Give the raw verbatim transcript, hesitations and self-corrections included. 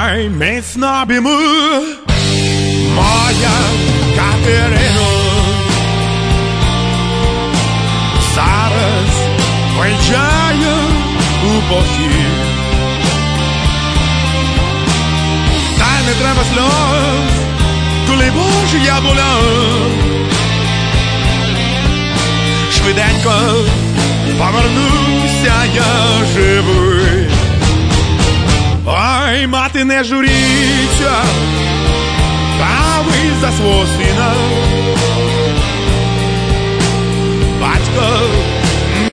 Ой, міцно біму, моя Катерино. Зараз виїжджаю у похід. Та не треба сльоз, коли Боже я була. Швиденько повернуся я живий. Ой, мати, не журіться, та ви за свого сина. Батько